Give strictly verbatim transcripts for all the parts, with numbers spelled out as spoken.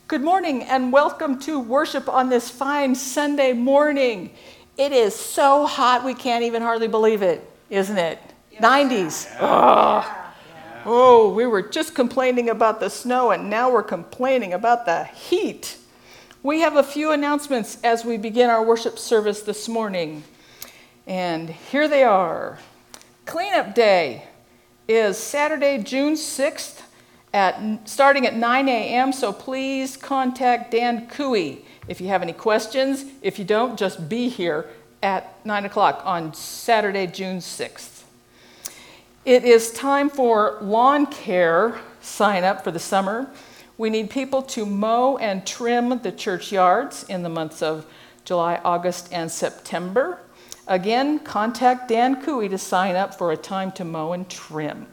Good morning and welcome to worship on this fine Sunday morning. It is so hot we can't even hardly believe it, isn't it? Yeah. nineties. Yeah. Oh. Yeah. oh, we were just complaining about the snow and now we're complaining about the heat. We have a few announcements as we begin our worship service this morning. And here they are. Cleanup Day is Saturday, June sixth. At, starting at nine a.m., so please contact Dan Cooey if you have any questions. If you don't, just be here at nine o'clock on Saturday, June sixth. It is time for lawn care sign up for the summer. We need people to mow and trim the church yards in the months of July, August, and September. Again, contact Dan Cooey to sign up for a time to mow and trim.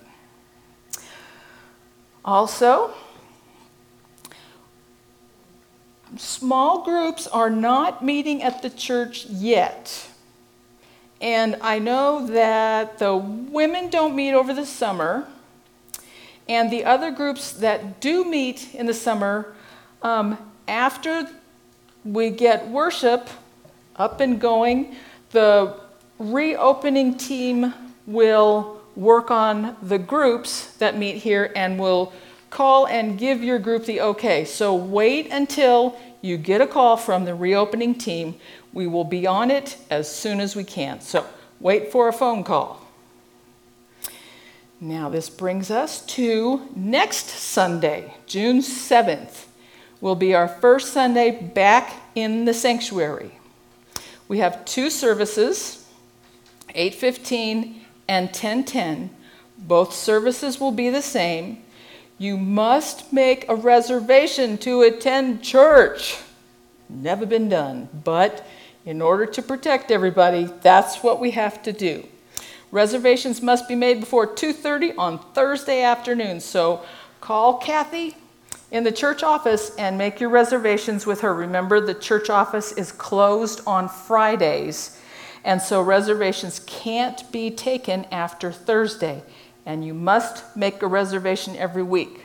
Also, small groups are not meeting at the church yet. And I know that the women don't meet over the summer, and the other groups that do meet in the summer, um, after we get worship up and going, the reopening team will work on the groups that meet here and will call and give your group the okay. So wait until you get a call from the reopening team. We will be on it as soon as we can. So wait for a phone call. Now this brings us to next Sunday, June seventh, will be our first Sunday back in the sanctuary. We have two services, eight fifteen and ten ten. Both services will be the same. You must make a reservation to attend church. Never been done, but in order to protect everybody, that's what we have to do. Reservations must be made before two thirty on Thursday afternoon, so call Kathy in the church office and make your reservations with her. Remember, the church office is closed on Fridays, and so reservations can't be taken after Thursday, and you must make a reservation every week.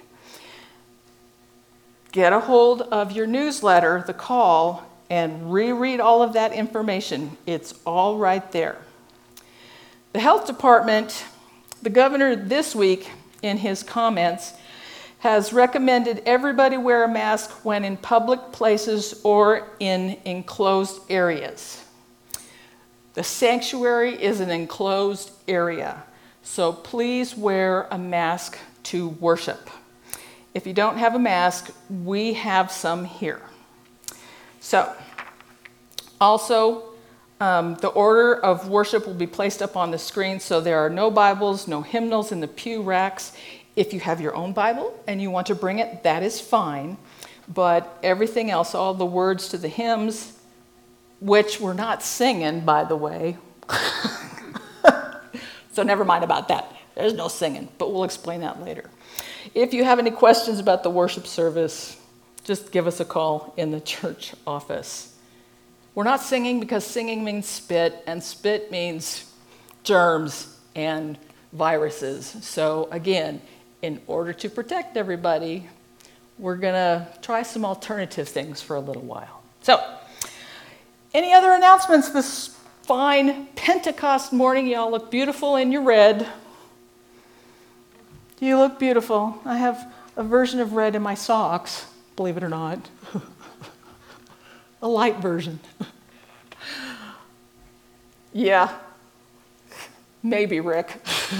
Get a hold of your newsletter, The Call, and reread all of that information. It's all right there. The health department, the governor this week in his comments, has recommended everybody wear a mask when in public places or in enclosed areas. The sanctuary is an enclosed area, so please wear a mask to worship. If you don't have a mask, we have some here. So, also, um, the order of worship will be placed up on the screen, so there are no Bibles, no hymnals in the pew racks. If you have your own Bible and you want to bring it, that is fine, but everything else, all the words to the hymns, which we're not singing, by the way. So never mind about that. There's no singing, but we'll explain that later. If you have any questions about the worship service, just give us a call in the church office. We're not singing because singing means spit, and spit means germs and viruses. So again, in order to protect everybody, we're gonna try some alternative things for a little while. So, any other announcements this fine Pentecost morning? Y'all look beautiful in your red. You look beautiful. I have a version of red in my socks, believe it or not. A light version. Yeah, maybe, Rick.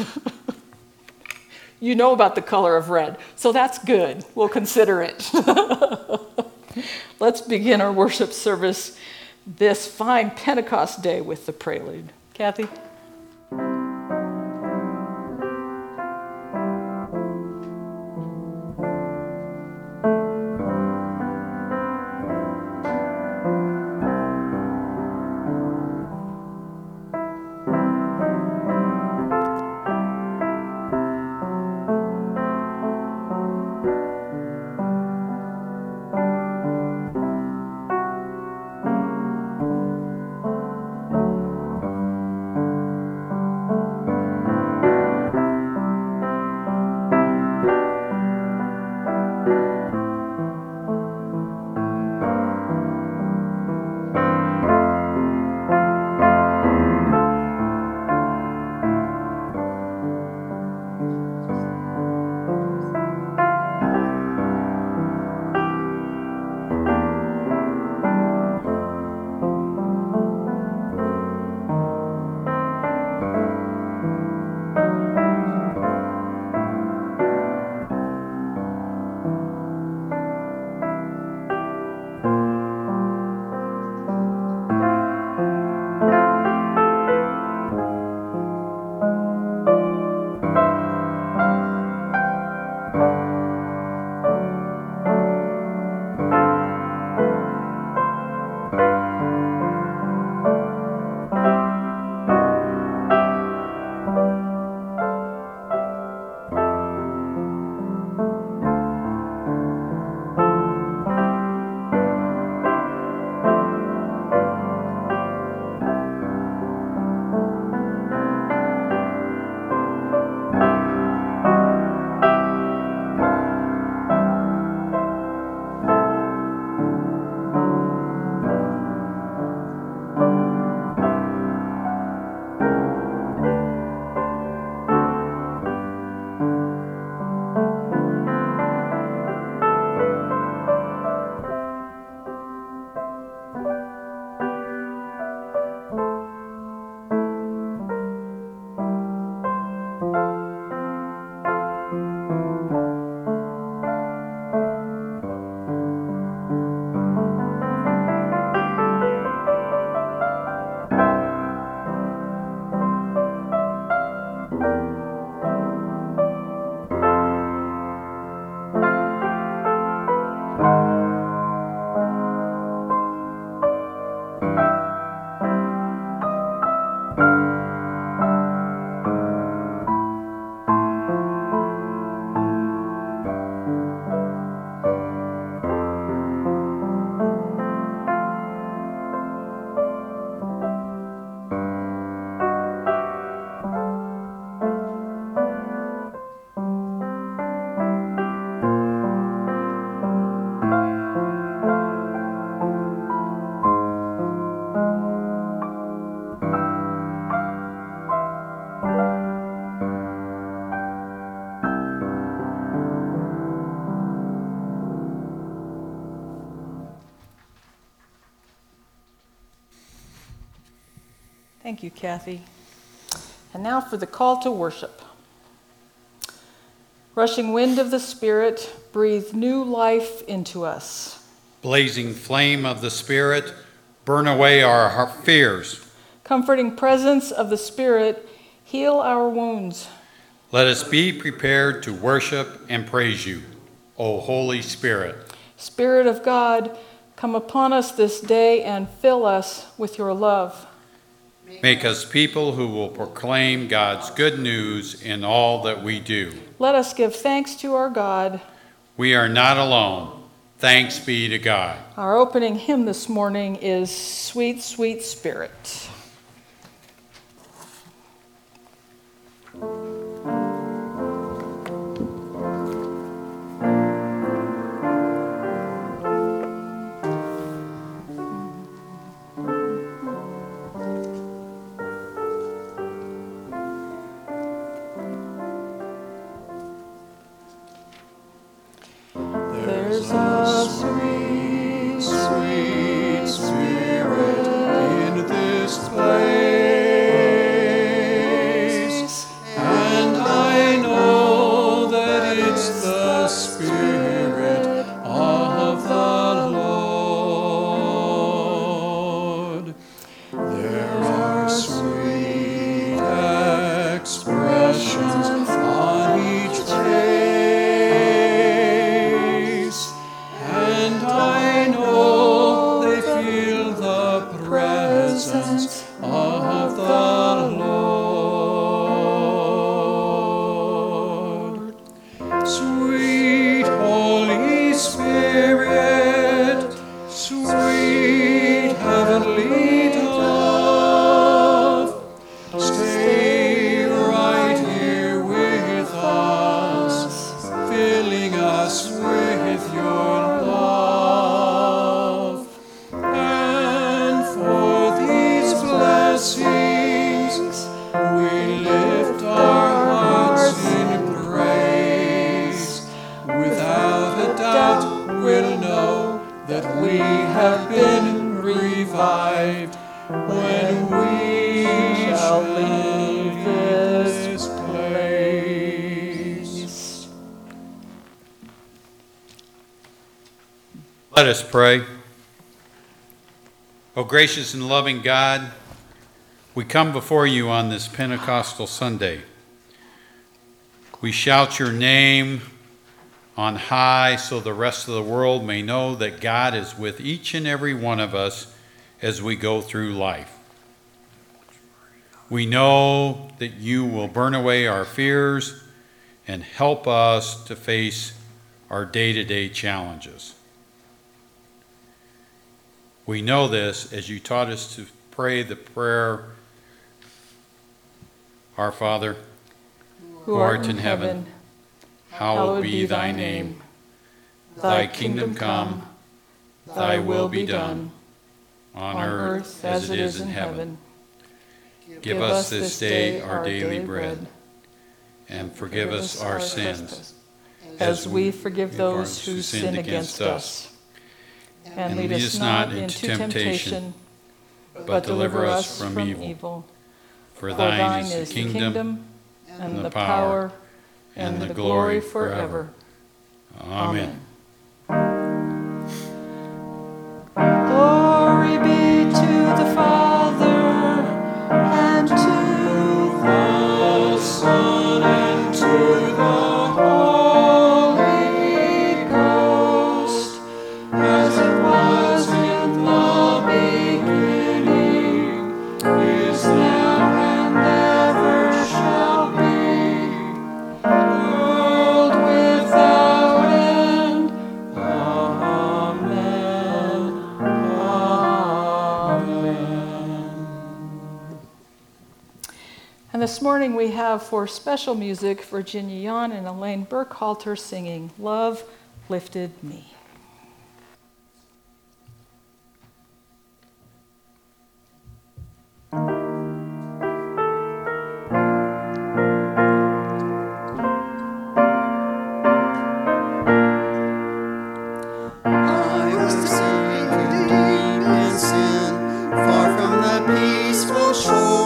You know about the color of red, so that's good. We'll consider it. Let's begin our worship service this fine Pentecost day with the prelude. Kathy? Thank you, Kathy. And now for the call to worship. Rushing wind of the Spirit, breathe new life into us. Blazing flame of the Spirit, burn away our fears. Comforting presence of the Spirit, heal our wounds. Let us be prepared to worship and praise you, O Holy Spirit. Spirit of God, come upon us this day and fill us with your love. Make us people who will proclaim God's good news in all that we do. Let us give thanks to our God. We are not alone. Thanks be to God. Our opening hymn this morning is Sweet, Sweet Spirit. There's a sweet, sweet Spirit in this place, and I know that it's the Spirit of the Lord. There are sweet expressions on each face, and I know they feel the presence of the Lord. Sweet Holy Spirit, sweet heavenly dove, stay right here with us, filling us with your love. And for these blessings, we lift our hearts in praise. Without a doubt, we'll know that we have been revived when we shall leave this place. Let us pray. O gracious and loving God, we come before you on this Pentecostal Sunday. We shout your name on high so the rest of the world may know that God is with each and every one of us as we go through life. We know that you will burn away our fears and help us to face our day-to-day challenges. We know this as you taught us to pray the prayer, Our Father, Who art in heaven, hallowed be thy name. Thy kingdom come, thy will be done, on earth as it is in heaven. Give us this day our daily bread, and forgive us our sins, as we forgive those who sin against us. And lead us not into temptation, but deliver us from evil. For thine is the kingdom, and the power, and the glory forever. Amen. Glory be to the Father, and to the Son, and to the Holy Ghost, as it was in the beginning, is now, and ever shall be, world without end. Amen. Amen. And this morning we have for special music Virginia Yon and Elaine Burkhalter singing Love Lifted Me. I was sinking deep in sin, far from the peaceful shore.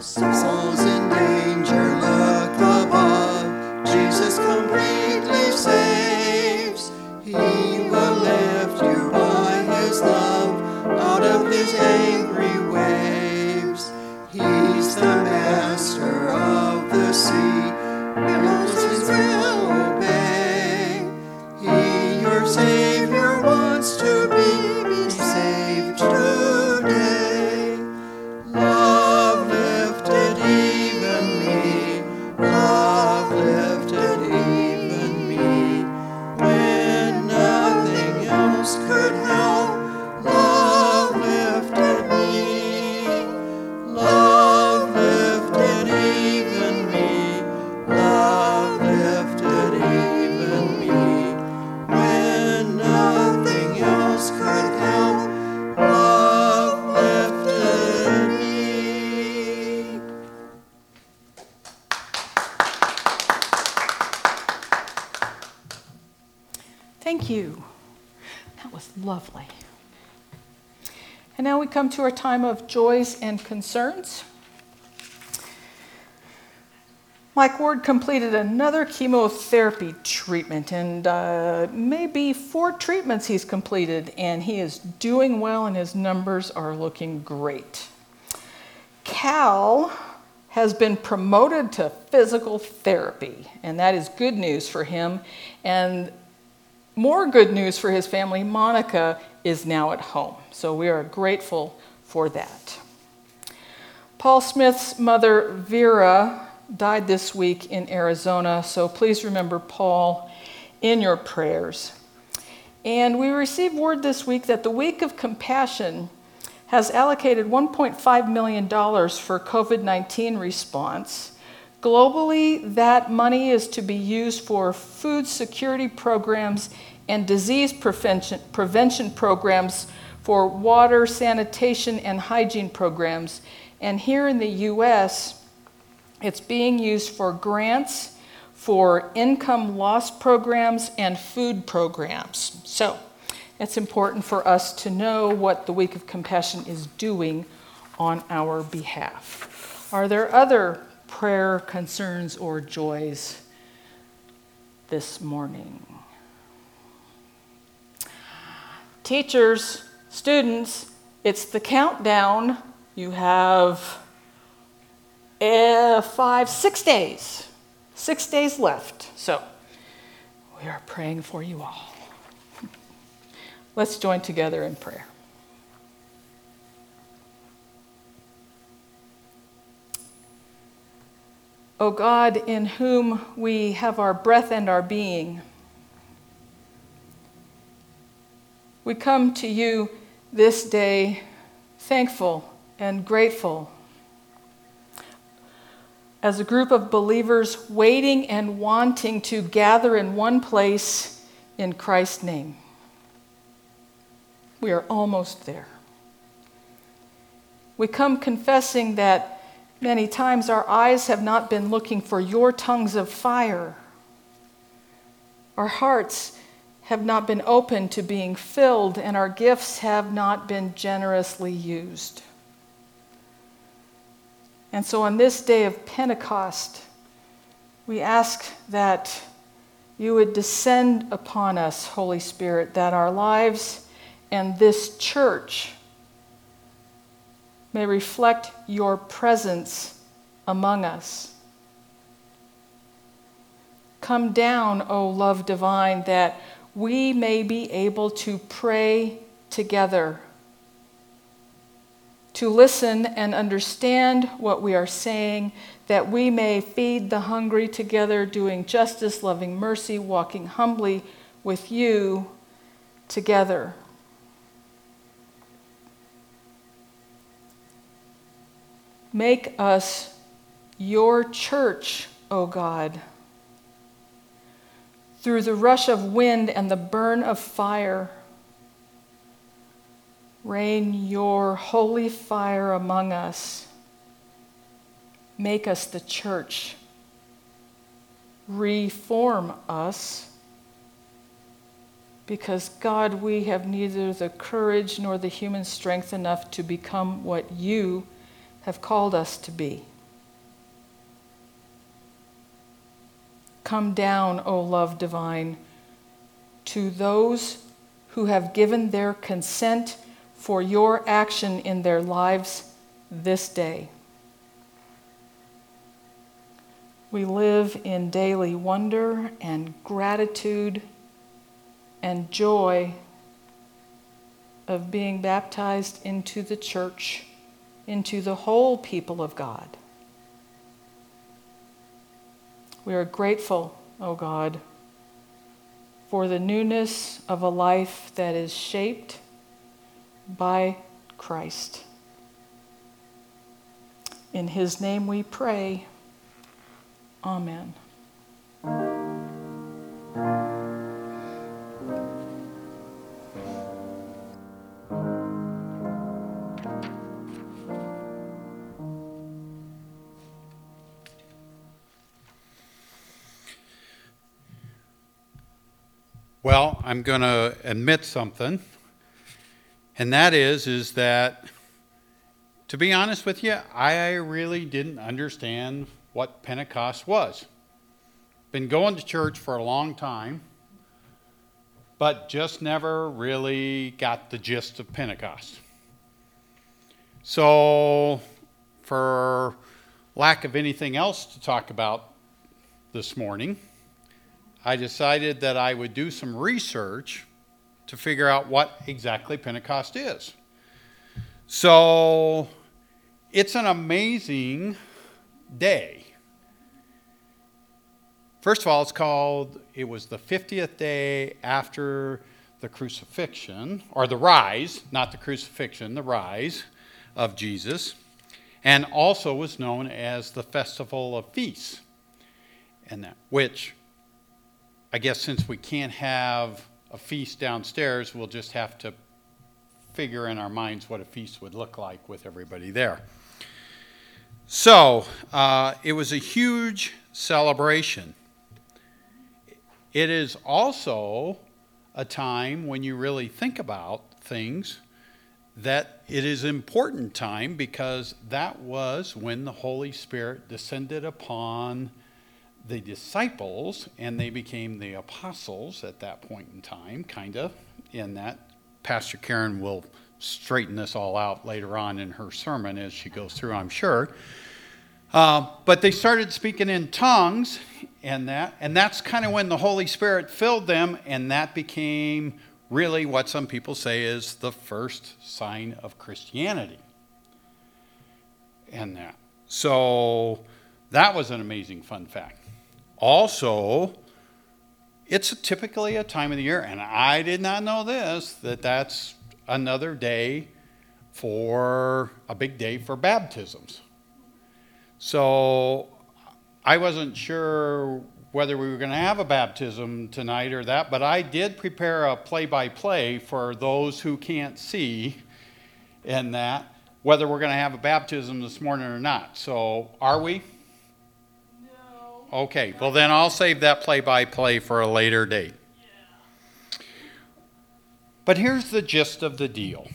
Souls in danger, look above. Jesus completely saves. He will lift you by his love out of his angry waves. He's the master of the sea. Billows his will obey. He, your Savior, wants to be, be saved today. Love lifted even me. Love lifted even me. When nothing else could help, love lifted me. Love lifted even me. Love lifted even me. When nothing else could help, love lifted me. Thank you. That was lovely. And now we come to our time of joys and concerns. Mike Ward completed another chemotherapy treatment, and uh, maybe four treatments he's completed, and he is doing well, and his numbers are looking great. Cal has been promoted to physical therapy, and that is good news for him. And more good news for his family, Monica is now at home. So we are grateful for that. Paul Smith's mother, Vera, died this week in Arizona, so please remember Paul in your prayers. And we received word this week that the Week of Compassion has allocated one point five million dollars for covid nineteen response. Globally, that money is to be used for food security programs and disease prevention, prevention programs for water, sanitation, and hygiene programs. And here in the U S, it's being used for grants for income loss programs and food programs. So it's important for us to know what the Week of Compassion is doing on our behalf. Are there other prayer concerns or joys this morning? Teachers, students, it's the countdown. You have uh, five, six days, six days left. So we are praying for you all. Let's join together in prayer. O God, in whom we have our breath and our being, we come to you this day thankful and grateful as a group of believers waiting and wanting to gather in one place in Christ's name. We are almost there. We come confessing that many times our eyes have not been looking for your tongues of fire. Our hearts have not been open to being filled, and our gifts have not been generously used. And so on this day of Pentecost, we ask that you would descend upon us, Holy Spirit, that our lives and this church may reflect your presence among us. Come down, O love divine, that we may be able to pray together, to listen and understand what we are saying, that we may feed the hungry together, doing justice, loving mercy, walking humbly with you together. Make us your church, O God. Through the rush of wind and the burn of fire, rain your holy fire among us. Make us the church. Reform us. Because, God, we have neither the courage nor the human strength enough to become what you have called us to be. Come down, O love divine, to those who have given their consent for your action in their lives this day. We live in daily wonder and gratitude and joy of being baptized into the church, into the whole people of God. We are grateful, O God, for the newness of a life that is shaped by Christ. In his name we pray. Amen. Well, I'm going to admit something, and that is, is that, to be honest with you, I really didn't understand what Pentecost was. Been going to church for a long time, but just never really got the gist of Pentecost. So, for lack of anything else to talk about this morning, I decided that I would do some research to figure out what exactly Pentecost is. So, it's an amazing day. First of all, it's called, it was the fiftieth day after the crucifixion, or the rise, not the crucifixion, the rise of Jesus, and also was known as the Festival of Feasts, and that, which, I guess since we can't have a feast downstairs, we'll just have to figure in our minds what a feast would look like with everybody there. So, uh, it was a huge celebration. It is also a time when you really think about things that it is an important time, because that was when the Holy Spirit descended upon the disciples, and they became the apostles at that point in time, kind of, in that. Pastor Karen will straighten this all out later on in her sermon as she goes through, I'm sure. Uh, but they started speaking in tongues, and that, and that's kind of when the Holy Spirit filled them, and that became really what some people say is the first sign of Christianity. And that. So that was an amazing fun fact. Also, it's typically a time of the year, and I did not know this, that that's another day for, a big day for baptisms. So I wasn't sure whether we were going to have a baptism tonight or that, but I did prepare a play-by-play for those who can't see, and that, whether we're going to have a baptism this morning or not. So are we? Okay, well then I'll save that play-by-play for a later date. Yeah. But here's the gist of the deal.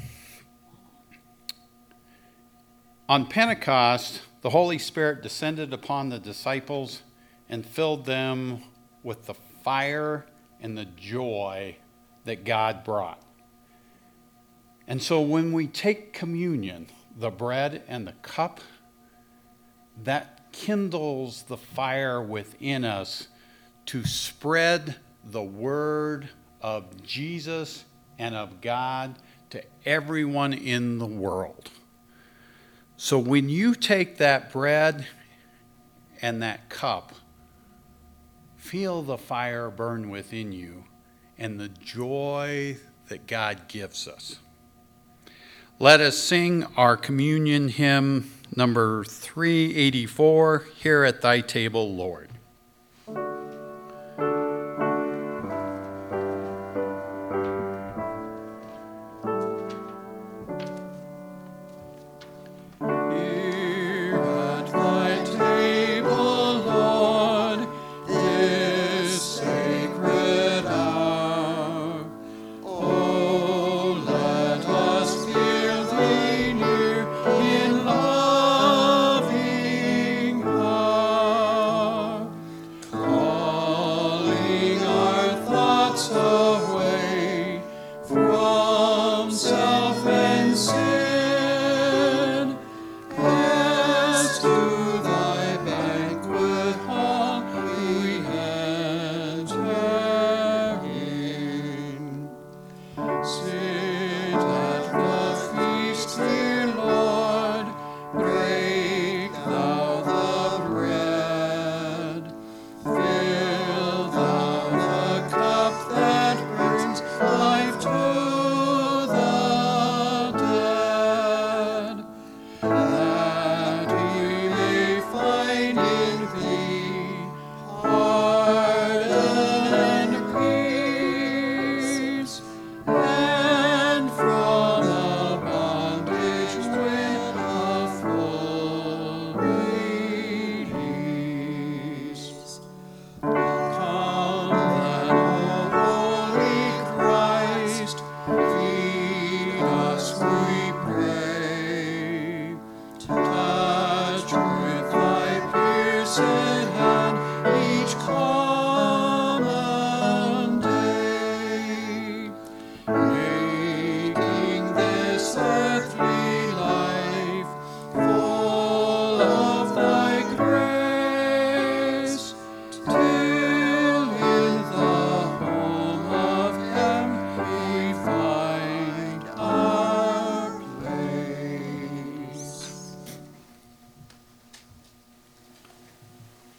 On Pentecost, the Holy Spirit descended upon the disciples and filled them with the fire and the joy that God brought. And so when we take communion, the bread and the cup, that kindles the fire within us to spread the word of Jesus and of God to everyone in the world. So when you take that bread and that cup, feel the fire burn within you and the joy that God gives us. Let us sing our communion hymn number three eighty-four, Here at Thy Table, Lord.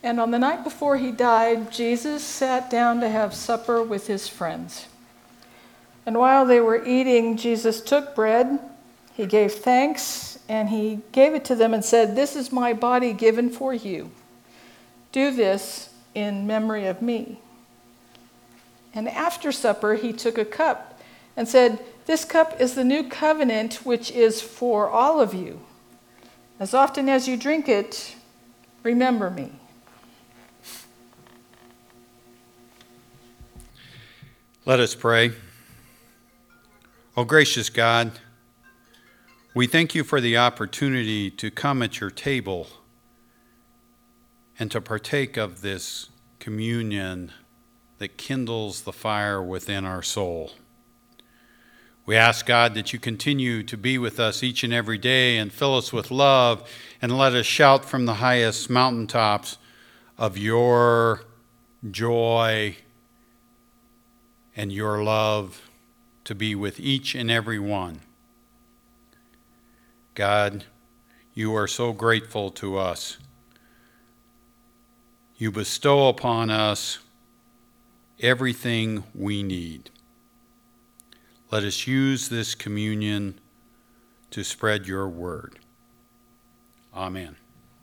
And on the night before he died, Jesus sat down to have supper with his friends. And while they were eating, Jesus took bread, he gave thanks, and he gave it to them and said, "This is my body given for you. Do this in memory of me." And after supper, he took a cup and said, "This cup is the new covenant, which is for all of you. As often as you drink it, remember me." Let us pray. Oh, gracious God, we thank you for the opportunity to come at your table and to partake of this communion that kindles the fire within our soul. We ask, God, that you continue to be with us each and every day and fill us with love and let us shout from the highest mountaintops of your joy and your love to be with each and every one. God, you are so grateful to us. You bestow upon us everything we need. Let us use this communion to spread your word. Amen.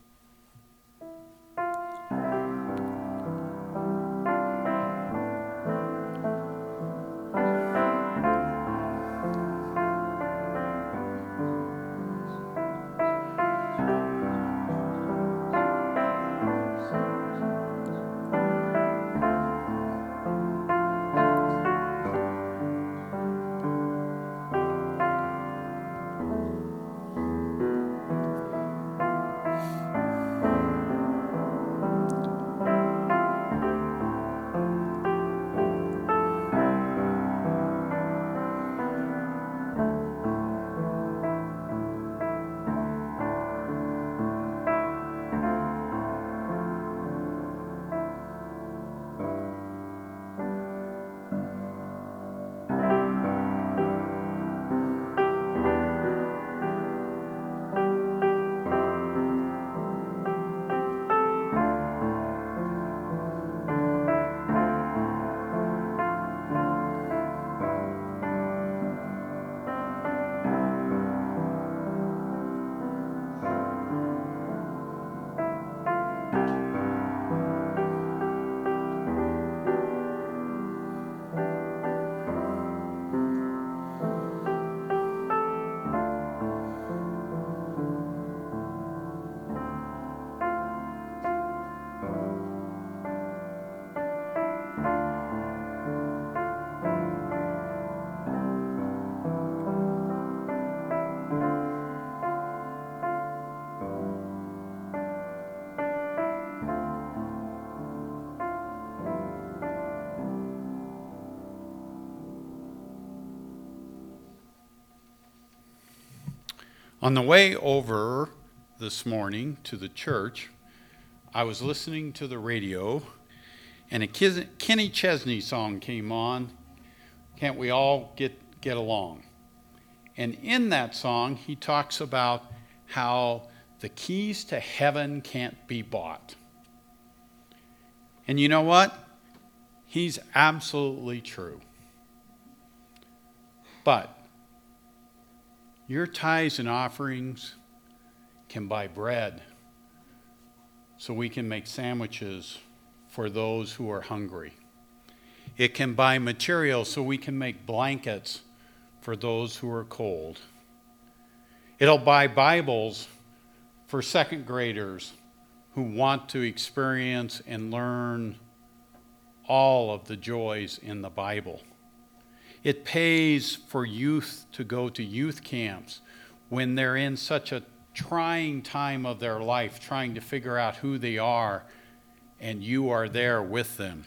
On the way over this morning to the church, I was listening to the radio, and a Kenny Chesney song came on, "Can't We All Get, Get Along?" And in that song, he talks about how the keys to heaven can't be bought. And you know what? He's absolutely true. But your tithes and offerings can buy bread so we can make sandwiches for those who are hungry. It can buy material so we can make blankets for those who are cold. It'll buy Bibles for second graders who want to experience and learn all of the joys in the Bible. It pays for youth to go to youth camps when they're in such a trying time of their life, trying to figure out who they are, and you are there with them.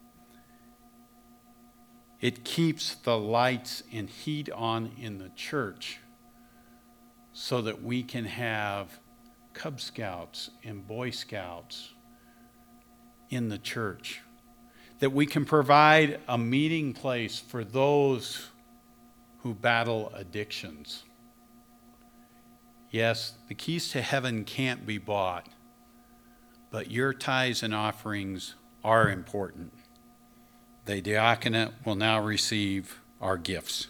It keeps the lights and heat on in the church so that we can have Cub Scouts and Boy Scouts in the church, that we can provide a meeting place for those who battle addictions. Yes, the keys to heaven can't be bought, but your tithes and offerings are important. The diaconate will now receive our gifts.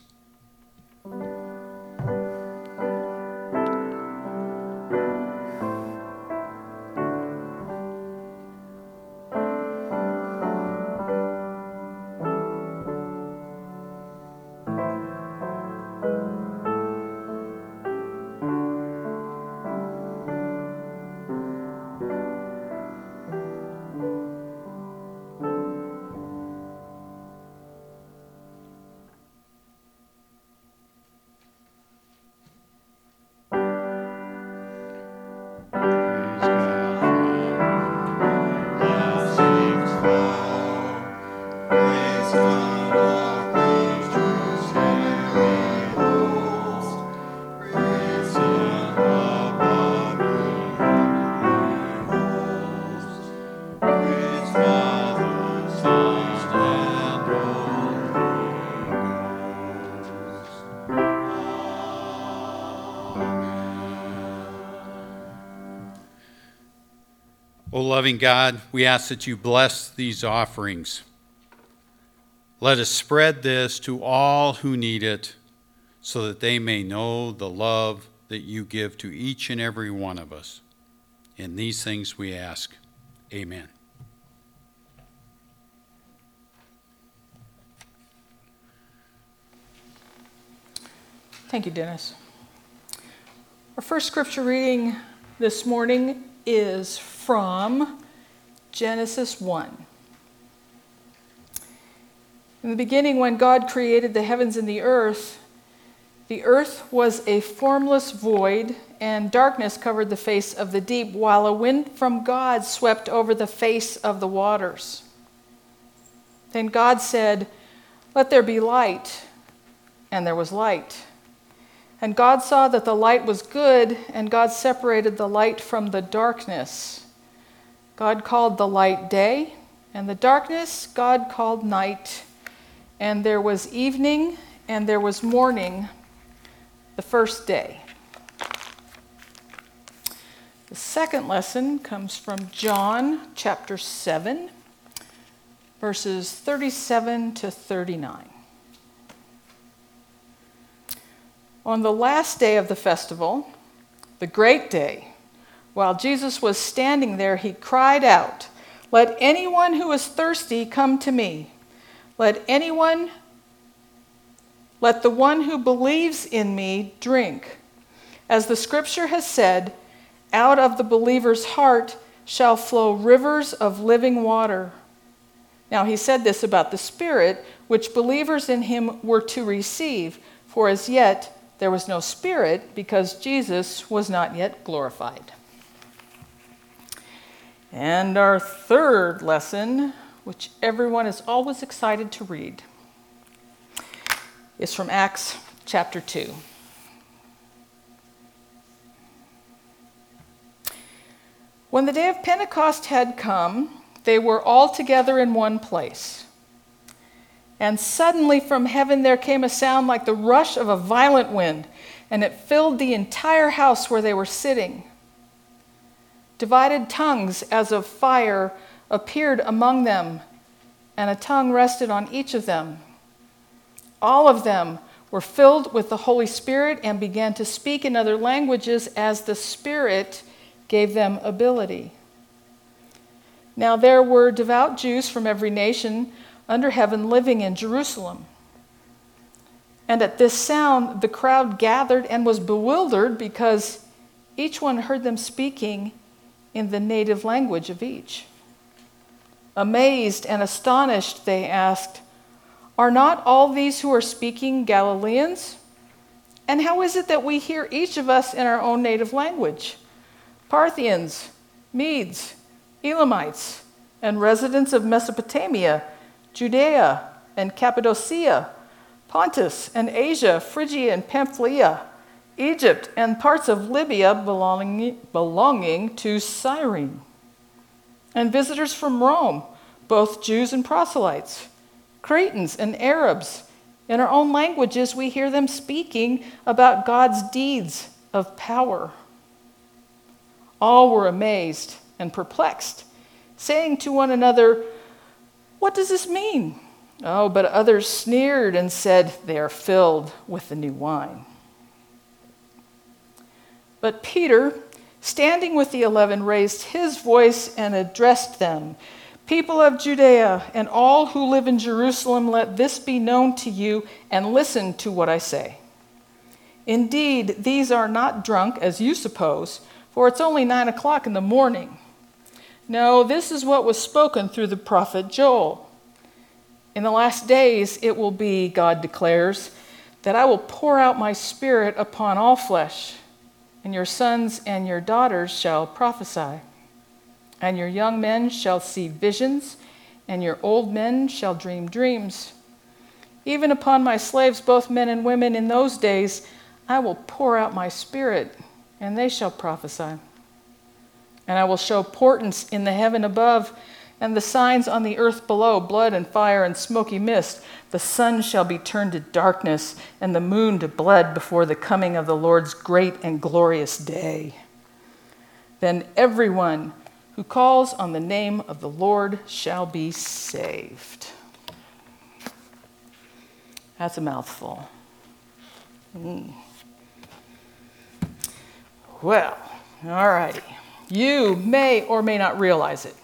O loving God, we ask that you bless these offerings. Let us spread this to all who need it so that they may know the love that you give to each and every one of us. In these things we ask. Amen. Thank you, Dennis. Our first scripture reading this morning is from Genesis one. In the beginning, when God created the heavens and the earth, the earth was a formless void, and darkness covered the face of the deep, while a wind from God swept over the face of the waters. Then God said, "Let there be light," and there was light. And God saw that the light was good, and God separated the light from the darkness. God called the light day, and the darkness God called night. And there was evening, and there was morning, the first day. The second lesson comes from John chapter seven, verses thirty-seven to thirty-nine. On the last day of the festival, the great day, while Jesus was standing there, he cried out, "Let anyone who is thirsty come to me. Let anyone, let the one who believes in me drink. As the scripture has said, out of the believer's heart shall flow rivers of living water." Now he said this about the Spirit, which believers in him were to receive, for as yet there was no Spirit, because Jesus was not yet glorified. And our third lesson, which everyone is always excited to read, is from Acts chapter two. When the day of Pentecost had come, they were all together in one place. And suddenly from heaven there came a sound like the rush of a violent wind, and it filled the entire house where they were sitting. Divided tongues as of fire appeared among them, and a tongue rested on each of them. All of them were filled with the Holy Spirit and began to speak in other languages as the Spirit gave them ability. Now there were devout Jews from every nation under heaven living in Jerusalem. And at this sound the crowd gathered and was bewildered, because each one heard them speaking in the native language of each. Amazed and astonished, they asked, "Are not all these who are speaking Galileans? And how is it that we hear each of us in our own native language? Parthians, Medes, Elamites, and residents of Mesopotamia, Judea and Cappadocia, Pontus and Asia, Phrygia and Pamphylia, Egypt and parts of Libya belonging, belonging to Cyrene, and visitors from Rome, both Jews and proselytes, Cretans and Arabs. In our own languages we hear them speaking about God's deeds of power." All were amazed and perplexed, saying to one another, "What does this mean?" Oh, but others sneered and said, "They are filled with the new wine." But Peter, standing with the eleven, raised his voice and addressed them, "People of Judea and all who live in Jerusalem, let this be known to you, and listen to what I say. Indeed, these are not drunk, as you suppose, for it's only nine o'clock in the morning. No, this is what was spoken through the prophet Joel. In the last days it will be, God declares, that I will pour out my spirit upon all flesh, and your sons and your daughters shall prophesy, and your young men shall see visions, and your old men shall dream dreams. Even upon my slaves, both men and women, in those days I will pour out my spirit, and they shall prophesy. And I will show portents in the heaven above, and the signs on the earth below, blood and fire and smoky mist. The sun shall be turned to darkness, and the moon to blood before the coming of the Lord's great and glorious day. Then everyone who calls on the name of the Lord shall be saved." That's a mouthful. Mm. Well, all righty. You may or may not realize it,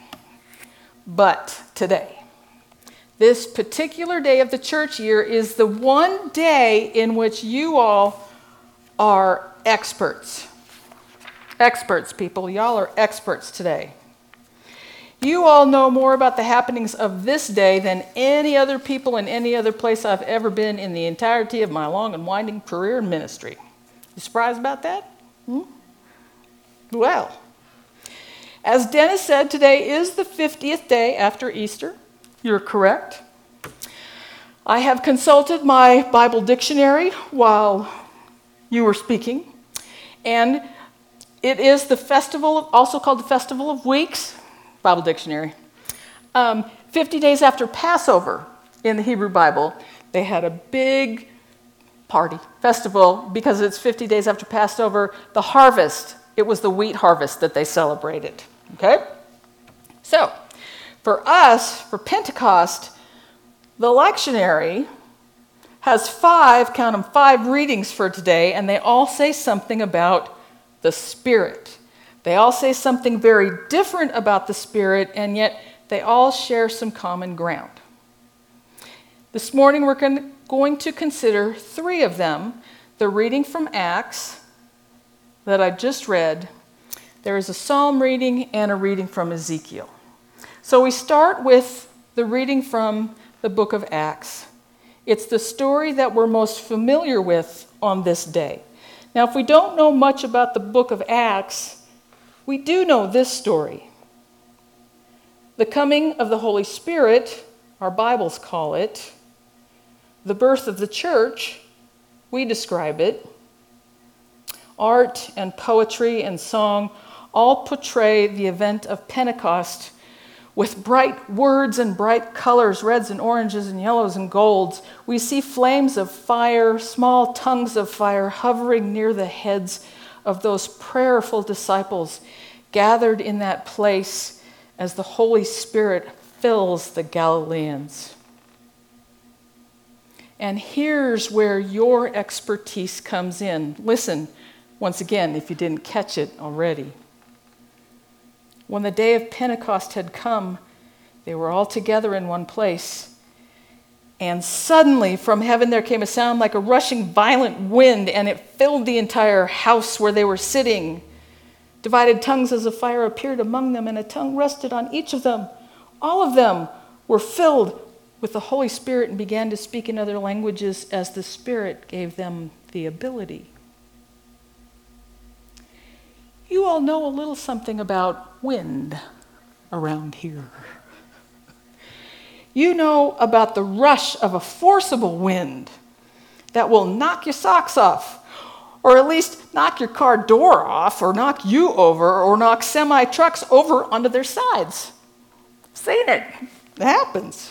but today, this particular day of the church year is the one day in which you all are experts. Experts, people. Y'all are experts today. You all know more about the happenings of this day than any other people in any other place I've ever been in the entirety of my long and winding career in ministry. You surprised about that? Hmm? Well, as Dennis said, today is the fiftieth day after Easter. You're correct. I have consulted my Bible dictionary while you were speaking, and it is the festival, also called the Festival of Weeks, Bible dictionary. Um, fifty days after Passover in the Hebrew Bible, they had a big party, festival, because it's fifty days after Passover. The harvest, it was the wheat harvest that they celebrated. Okay? So, for us, for Pentecost, the lectionary has five, count them, five readings for today, and they all say something about the Spirit. They all say something very different about the Spirit, and yet they all share some common ground. This morning we're going to consider three of them. The reading from Acts that I just read. There is a psalm reading and a reading from Ezekiel. So we start with the reading from the book of Acts. It's the story that we're most familiar with on this day. Now, if we don't know much about the book of Acts, we do know this story. The coming of the Holy Spirit, our Bibles call it. The birth of the church, we describe it. Art and poetry and song all portray the event of Pentecost with bright words and bright colors, reds and oranges and yellows and golds. We see flames of fire, small tongues of fire hovering near the heads of those prayerful disciples gathered in that place as the Holy Spirit fills the Galileans. And here's where your expertise comes in. Listen, once again, if you didn't catch it already. When the day of Pentecost had come, they were all together in one place. And suddenly from heaven there came a sound like a rushing violent wind, and it filled the entire house where they were sitting. Divided tongues as of fire appeared among them, and a tongue rested on each of them. All of them were filled with the Holy Spirit and began to speak in other languages as the Spirit gave them the ability. You all know a little something about wind around here. You know about the rush of a forcible wind that will knock your socks off, or at least knock your car door off, or knock you over, or knock semi-trucks over onto their sides. Seen it. It happens.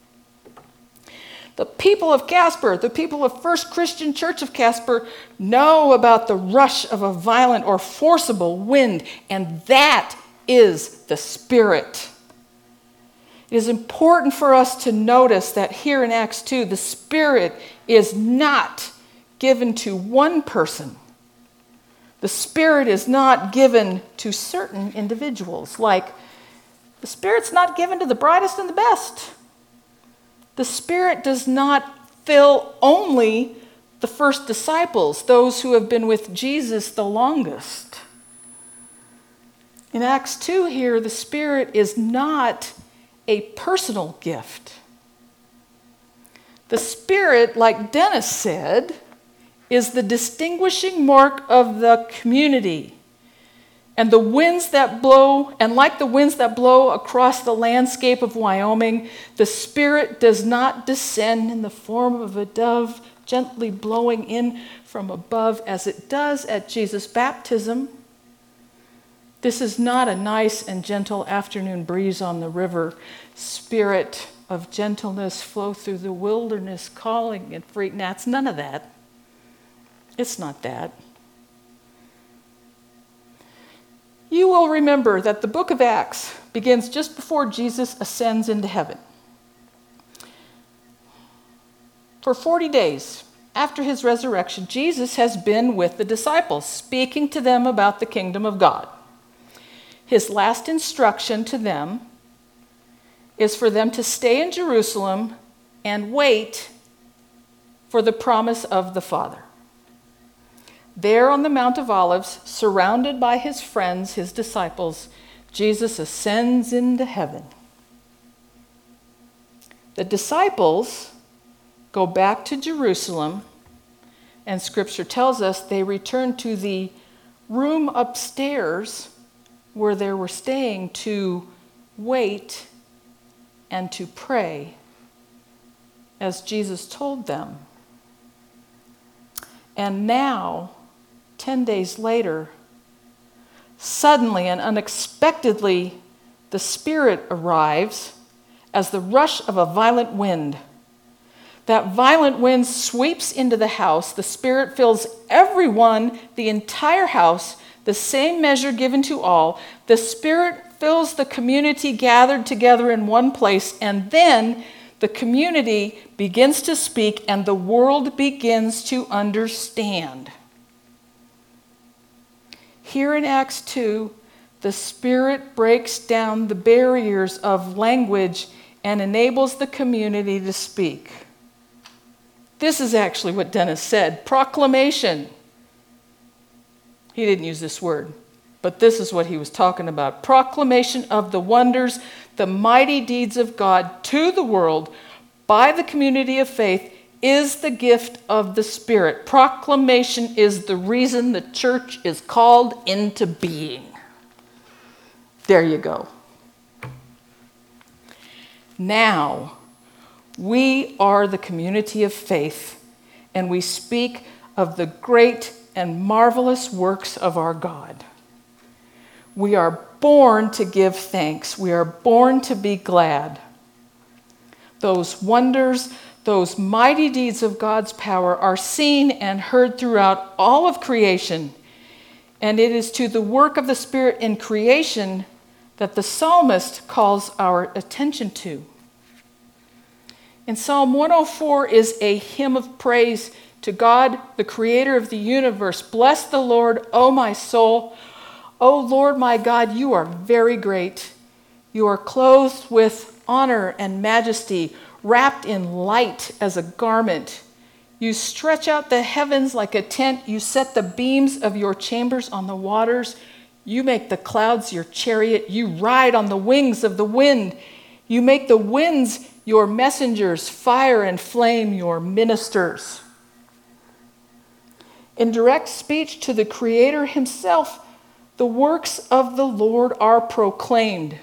The people of Casper, the people of First Christian Church of Casper, know about the rush of a violent or forcible wind, and that is the Spirit. It is important for us to notice that here in Acts two, the Spirit is not given to one person. The Spirit is not given to certain individuals. Like, the Spirit's not given to the brightest and the best. The Spirit does not fill only the first disciples, those who have been with Jesus the longest. In Acts two here, the Spirit is not a personal gift. The Spirit, like Dennis said, is the distinguishing mark of the community. And the winds that blow, and like the winds that blow across the landscape of Wyoming, the Spirit does not descend in the form of a dove gently blowing in from above as it does at Jesus' baptism. This is not a nice and gentle afternoon breeze on the river. Spirit of gentleness flow through the wilderness, calling and free. Nah, it's none of that. It's not that. You will remember that the book of Acts begins just before Jesus ascends into heaven. For forty days after his resurrection, Jesus has been with the disciples, speaking to them about the kingdom of God. His last instruction to them is for them to stay in Jerusalem and wait for the promise of the Father. There on the Mount of Olives, surrounded by his friends, his disciples, Jesus ascends into heaven. The disciples go back to Jerusalem, and Scripture tells us they return to the room upstairs where they were staying to wait and to pray, as Jesus told them. And now, ten days later, suddenly and unexpectedly, the Spirit arrives as the rush of a violent wind. That violent wind sweeps into the house. The Spirit fills everyone, the entire house, the same measure given to all. The Spirit fills the community gathered together in one place, and then the community begins to speak and the world begins to understand. Here in Acts two, the Spirit breaks down the barriers of language and enables the community to speak. This is actually what Dennis said, proclamation. He didn't use this word, but this is what he was talking about. Proclamation of the wonders, the mighty deeds of God to the world by the community of faith is the gift of the Spirit. Proclamation is the reason the church is called into being. There you go. Now, we are the community of faith, and we speak of the great and marvelous works of our God. We are born to give thanks. We are born to be glad. Those wonders, those mighty deeds of God's power are seen and heard throughout all of creation. And it is to the work of the Spirit in creation that the psalmist calls our attention to. In Psalm one oh four is a hymn of praise to God, the creator of the universe. Bless the Lord, O my soul. O Lord my God, you are very great. You are clothed with honor and majesty, wrapped in light as a garment. You stretch out the heavens like a tent. You set the beams of your chambers on the waters. You make the clouds your chariot. You ride on the wings of the wind. You make the winds your messengers, fire and flame your ministers. In direct speech to the Creator himself, the works of the Lord are proclaimed.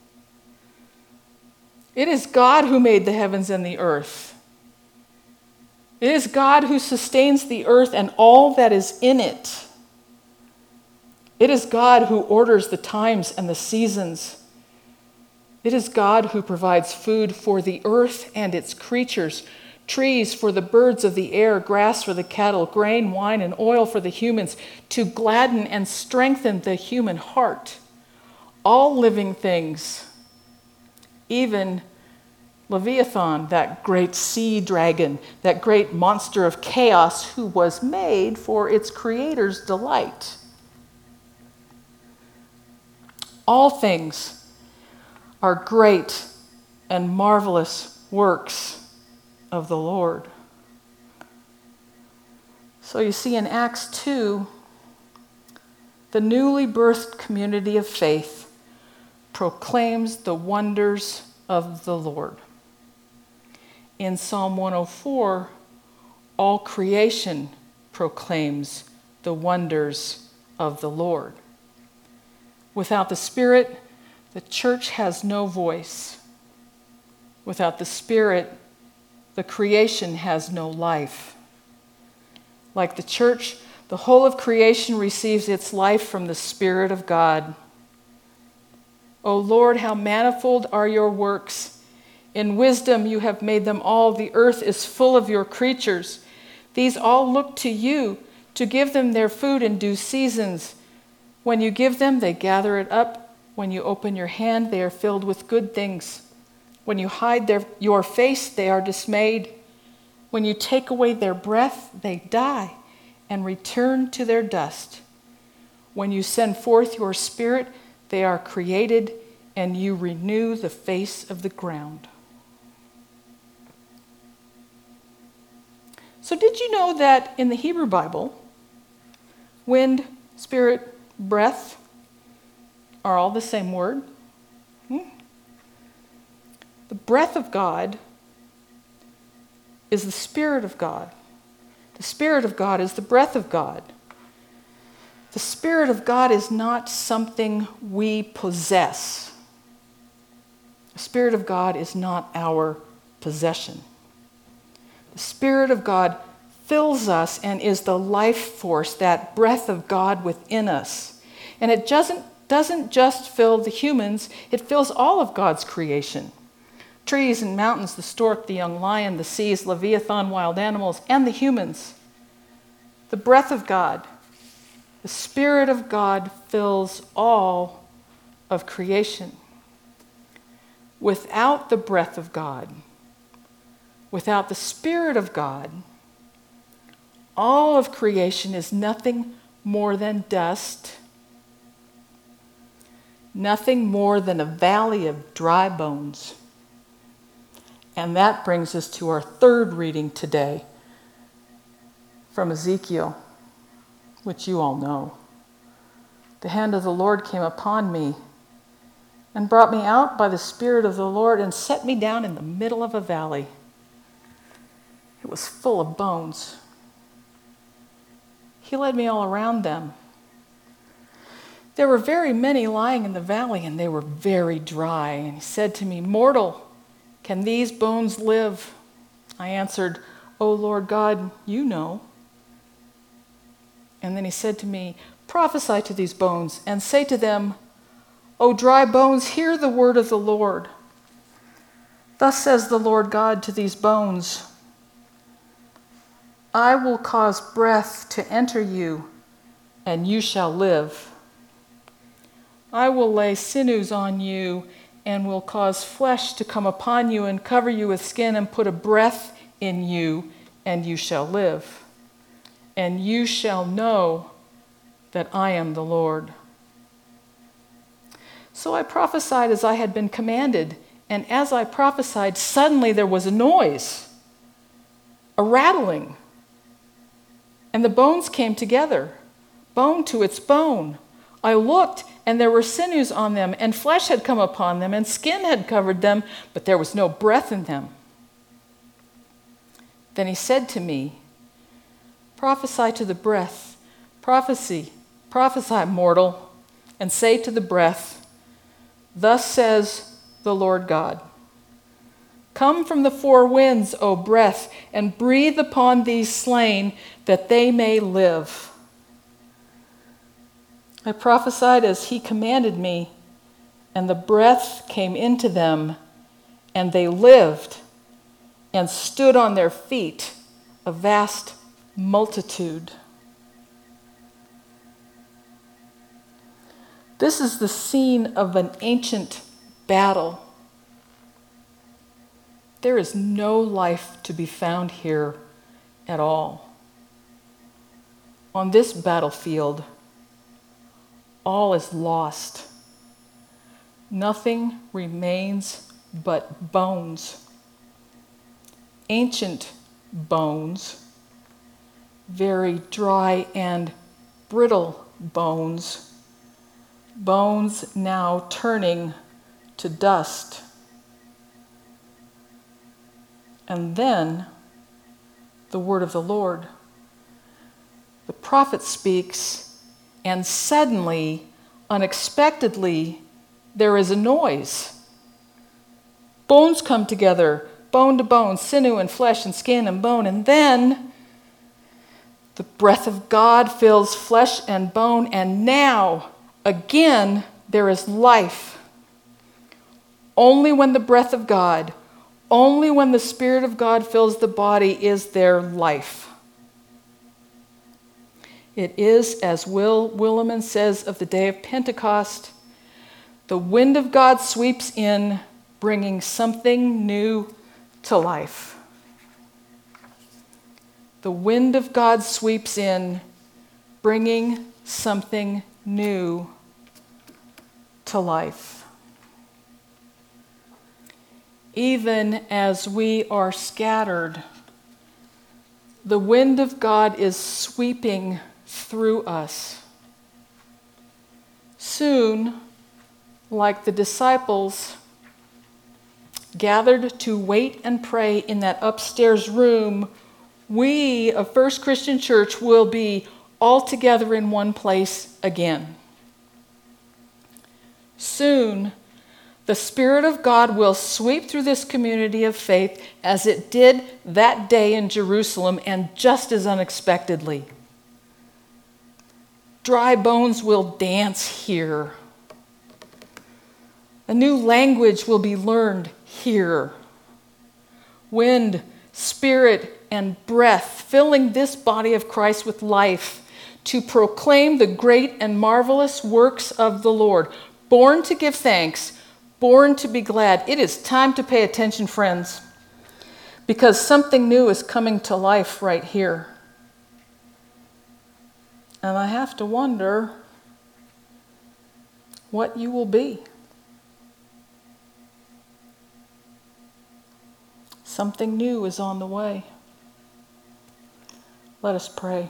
It is God who made the heavens and the earth. It is God who sustains the earth and all that is in it. It is God who orders the times and the seasons. It is God who provides food for the earth and its creatures, trees for the birds of the air, grass for the cattle, grain, wine, and oil for the humans, to gladden and strengthen the human heart. all living things, even Leviathan, that great sea dragon, that great monster of chaos who was made for its creator's delight. All things are great and marvelous works of the Lord. So you see, in Acts two, the newly birthed community of faith proclaims the wonders of the Lord. In Psalm one oh four, all creation proclaims the wonders of the Lord. Without the Spirit, the church has no voice. Without the Spirit, the creation has no life. Like the church, the whole of creation receives its life from the Spirit of God. O Lord, how manifold are your works! In wisdom you have made them all. The earth is full of your creatures. These all look to you to give them their food in due seasons. When you give them, they gather it up. When you open your hand, they are filled with good things. When you hide their, your face, they are dismayed. When you take away their breath, they die and return to their dust. When you send forth your Spirit, they are created, and you renew the face of the ground. So did you know that in the Hebrew Bible, wind, spirit, breath are all the same word? Hmm? The breath of God is the Spirit of God. The Spirit of God is the breath of God. The Spirit of God is not something we possess. The Spirit of God is not our possession. The Spirit of God fills us and is the life force, that breath of God within us. And it doesn't, doesn't just fill the humans, it fills all of God's creation. Trees and mountains, the stork, the young lion, the seas, Leviathan, wild animals, and the humans. The breath of God, the Spirit of God fills all of creation. Without the breath of God, without the Spirit of God, all of creation is nothing more than dust, nothing more than a valley of dry bones. And that brings us to our third reading today from Ezekiel, which you all know. The hand of the Lord came upon me and brought me out by the Spirit of the Lord and set me down in the middle of a valley. It was full of bones. He led me all around them. There were very many lying in the valley, and they were very dry. And he said to me, "Mortal, can these bones live?" I answered, "O Lord God, you know." And then he said to me, "Prophesy to these bones, and say to them, O dry bones, hear the word of the Lord. Thus says the Lord God to these bones, I will cause breath to enter you, and you shall live. I will lay sinews on you, and will cause flesh to come upon you, and cover you with skin, and put a breath in you, and you shall live. And you shall know that I am the Lord." So I prophesied as I had been commanded, and as I prophesied, suddenly there was a noise, a rattling, and the bones came together, bone to its bone. I looked, and there were sinews on them, and flesh had come upon them, and skin had covered them, but there was no breath in them. Then he said to me, "Prophesy to the breath, prophecy, prophesy, mortal, and say to the breath, Thus says the Lord God, Come from the four winds, O breath, and breathe upon these slain, that they may live." I prophesied as he commanded me, and the breath came into them, and they lived and stood on their feet, a vast multitude. This is the scene of an ancient battle. There is no life to be found here at all. On this battlefield, all is lost. Nothing remains but bones. Ancient bones, very dry and brittle bones, bones now turning to dust. And then the word of the Lord. The prophet speaks, and suddenly, unexpectedly, there is a noise. Bones come together, bone to bone, sinew and flesh and skin and bone, and then the breath of God fills flesh and bone, and now, again, there is life. Only when the breath of God, only when the Spirit of God fills the body is there life. It is, as Will Willimon says of the day of Pentecost, the wind of God sweeps in, bringing something new to life. The wind of God sweeps in, bringing something new to life. Even as we are scattered, the wind of God is sweeping through us. Soon, like the disciples gathered to wait and pray in that upstairs room, we of First Christian Church will be all together in one place again. Soon, the Spirit of God will sweep through this community of faith as it did that day in Jerusalem, and just as unexpectedly. Dry bones will dance here. A new language will be learned here. Wind, spirit, and breath filling this body of Christ with life to proclaim the great and marvelous works of the Lord. Born to give thanks, born to be glad. It is time to pay attention, friends, because something new is coming to life right here. And I have to wonder what you will be. Something new is on the way. Let us pray.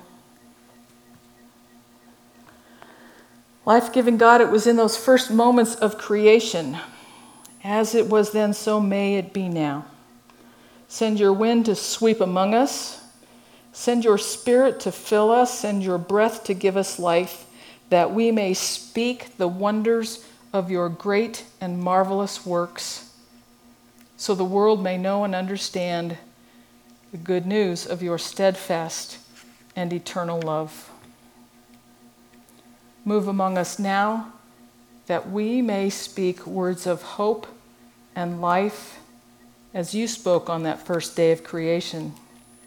Life-giving God, it was in those first moments of creation. As it was then, so may it be now. Send your wind to sweep among us. Send your Spirit to fill us. Send your breath to give us life, that we may speak the wonders of your great and marvelous works, so the world may know and understand the good news of your steadfast and eternal love. Move among us now, that we may speak words of hope and life as you spoke on that first day of creation.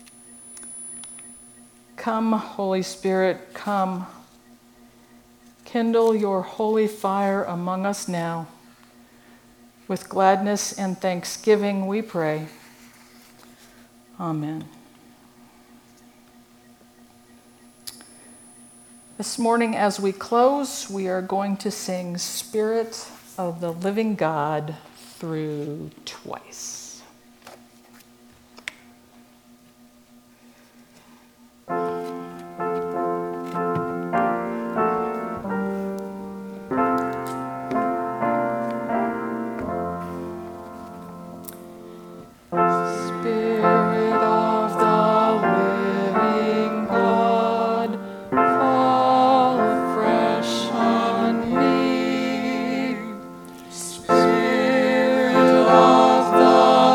Come, Holy Spirit, come. Kindle your holy fire among us now. With gladness and thanksgiving we pray. Amen. This morning as we close, we are going to sing Spirit of the Living God through twice. Spirit of the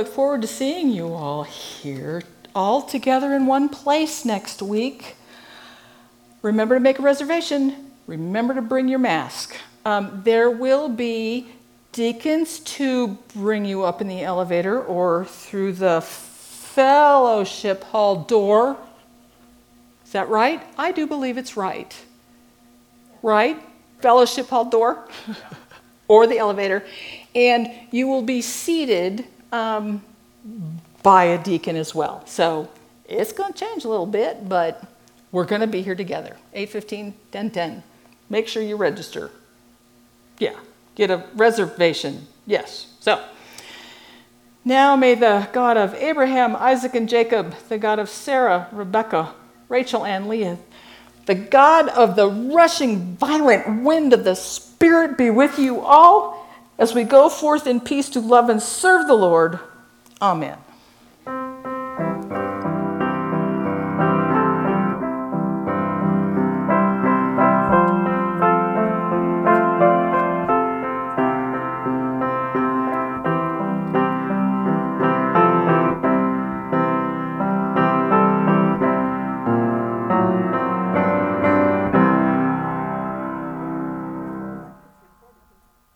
look forward to seeing you all here, all together in one place next week. Remember to make a reservation. Remember to bring your mask. Um, there will be deacons to bring you up in the elevator or through the fellowship hall door. Is that right? I do believe it's right. Right? Fellowship hall door or the elevator. And you will be seated um, by a deacon as well. So it's going to change a little bit, but we're going to be here together. eight fifteen, ten ten. Make sure you register. Yeah, get a reservation. Yes. So now may the God of Abraham, Isaac, and Jacob, the God of Sarah, Rebekah, Rachel, and Leah, the God of the rushing violent wind of the Spirit be with you all as we go forth in peace to love and serve the Lord. Amen.